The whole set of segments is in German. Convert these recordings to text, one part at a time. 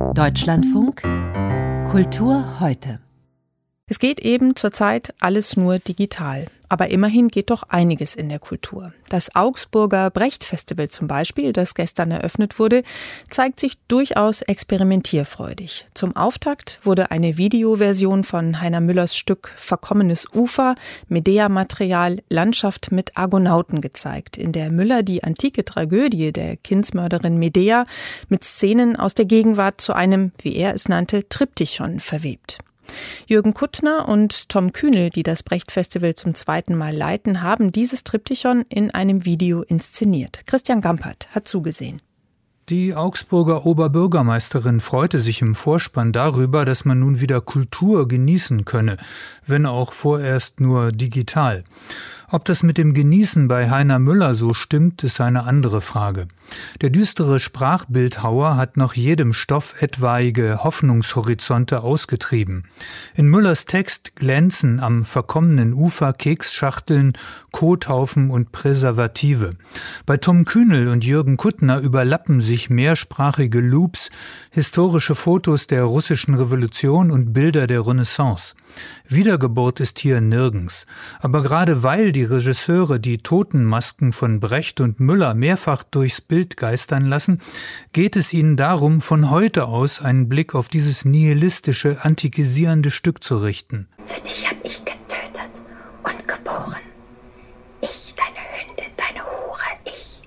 Deutschlandfunk Kultur heute. Es geht eben zurzeit alles nur digital. Aber immerhin geht doch einiges in der Kultur. Das Augsburger Brecht-Festival zum Beispiel, das gestern eröffnet wurde, zeigt sich durchaus experimentierfreudig. Zum Auftakt wurde eine Videoversion von Heiner Müllers Stück Verkommenes Ufer, Medea-Material Landschaft mit Argonauten gezeigt, in der Müller die antike Tragödie der Kindsmörderin Medea mit Szenen aus der Gegenwart zu einem, wie er es nannte, Triptychon verwebt. Jürgen Kuttner und Tom Kühnel, die das Brecht-Festival zum zweiten Mal leiten, haben dieses Triptychon in einem Video inszeniert. Christian Gampert hat zugesehen. Die Augsburger Oberbürgermeisterin freute sich im Vorspann darüber, dass man nun wieder Kultur genießen könne, wenn auch vorerst nur digital. Ob das mit dem Genießen bei Heiner Müller so stimmt, ist eine andere Frage. Der düstere Sprachbildhauer hat noch jedem Stoff etwaige Hoffnungshorizonte ausgetrieben. In Müllers Text glänzen am verkommenen Ufer Keksschachteln, Kothaufen und Präservative. Bei Tom Kühnel und Jürgen Kuttner überlappen sich mehrsprachige Loops, historische Fotos der russischen Revolution und Bilder der Renaissance. Wiedergeburt ist hier nirgends. Aber gerade weil die Regisseure die Totenmasken von Brecht und Müller mehrfach durchs Bild geistern lassen, geht es ihnen darum, von heute aus einen Blick auf dieses nihilistische, antikisierende Stück zu richten. Für dich hab ich getötet und geboren. Ich, deine Hünde, deine Hure, ich.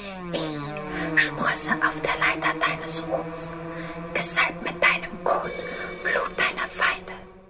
Ich sprosse auf der Leiter deines Ruhms, gesalbt mit deinem Kot, Blut deiner Feinde.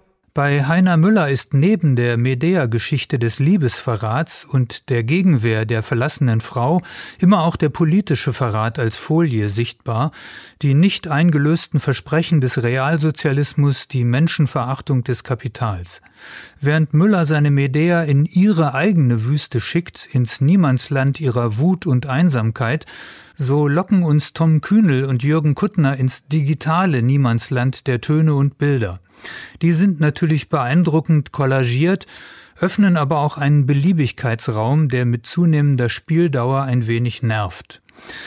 Bei Heiner Müller ist neben der Medea-Geschichte des Liebesverrats und der Gegenwehr der verlassenen Frau immer auch der politische Verrat als Folie sichtbar, die nicht eingelösten Versprechen des Realsozialismus, die Menschenverachtung des Kapitals. Während Müller seine Medea in ihre eigene Wüste schickt, ins Niemandsland ihrer Wut und Einsamkeit, so locken uns Tom Kühnel und Jürgen Kuttner ins digitale Niemandsland der Töne und Bilder. Die sind natürlich beeindruckend kollagiert, öffnen aber auch einen Beliebigkeitsraum, der mit zunehmender Spieldauer ein wenig nervt.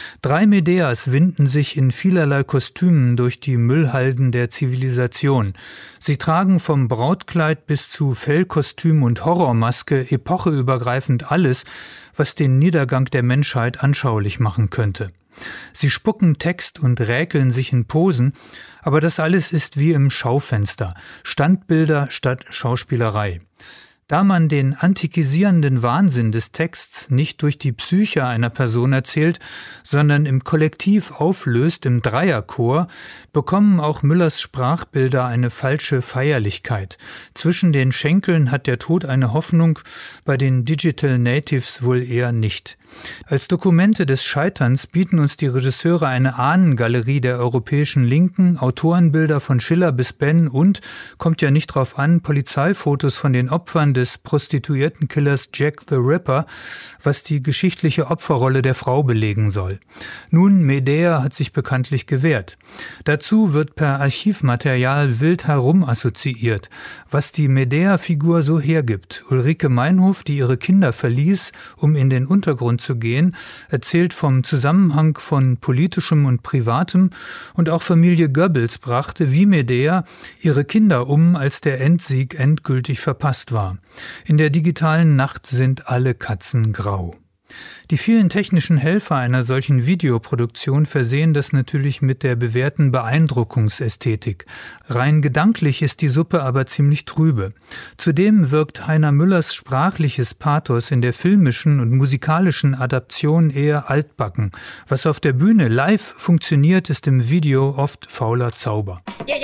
3 Medeas winden sich in vielerlei Kostümen durch die Müllhalden der Zivilisation. Sie tragen vom Brautkleid bis zu Fellkostüm und Horrormaske epocheübergreifend alles, was den Niedergang der Menschheit anschaulich machen könnte. Sie spucken Text und räkeln sich in Posen, aber das alles ist wie im Schaufenster, Standbilder statt Schauspielerei. Da man den antikisierenden Wahnsinn des Texts nicht durch die Psyche einer Person erzählt, sondern im Kollektiv auflöst im Dreierchor, bekommen auch Müllers Sprachbilder eine falsche Feierlichkeit. Zwischen den Schenkeln hat der Tod eine Hoffnung, bei den Digital Natives wohl eher nicht. Als Dokumente des Scheiterns bieten uns die Regisseure eine Ahnengalerie der europäischen Linken, Autorenbilder von Schiller bis Ben und, kommt ja nicht drauf an, Polizeifotos von den Opfern des Prostituiertenkillers Jack the Ripper, was die geschichtliche Opferrolle der Frau belegen soll. Nun, Medea hat sich bekanntlich gewehrt. Dazu wird per Archivmaterial wild herum assoziiert, was die Medea-Figur so hergibt. Ulrike Meinhof, die ihre Kinder verließ, um in den Untergrund zu gehen, erzählt vom Zusammenhang von Politischem und Privatem, und auch Familie Goebbels brachte, wie Medea, ihre Kinder um, als der Endsieg endgültig verpasst war. In der digitalen Nacht sind alle Katzen grau. Die vielen technischen Helfer einer solchen Videoproduktion versehen das natürlich mit der bewährten Beeindruckungsästhetik. Rein gedanklich ist die Suppe aber ziemlich trübe. Zudem wirkt Heiner Müllers sprachliches Pathos in der filmischen und musikalischen Adaption eher altbacken. Was auf der Bühne live funktioniert, ist im Video oft fauler Zauber.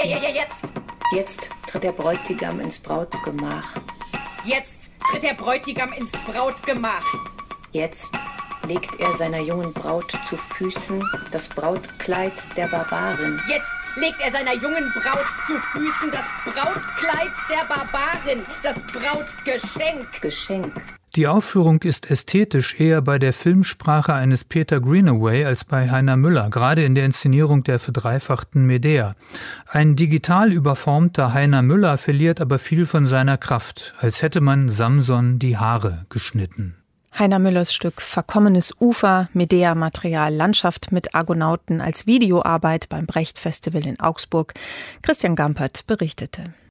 Jetzt tritt der Bräutigam ins Brautgemach. Jetzt tritt der Bräutigam ins Brautgemach. Jetzt legt er seiner jungen Braut zu Füßen das Brautkleid der Barbarin. Jetzt legt er seiner jungen Braut zu Füßen das Brautkleid der Barbarin, das Brautgeschenk. Die Aufführung ist ästhetisch eher bei der Filmsprache eines Peter Greenaway als bei Heiner Müller, gerade in der Inszenierung der verdreifachten Medea. Ein digital überformter Heiner Müller verliert aber viel von seiner Kraft, als hätte man Samson die Haare geschnitten. Heiner Müllers Stück Verkommenes Ufer, Medea-Material, Landschaft mit Argonauten als Videoarbeit beim Brecht-Festival in Augsburg. Christian Gampert berichtete.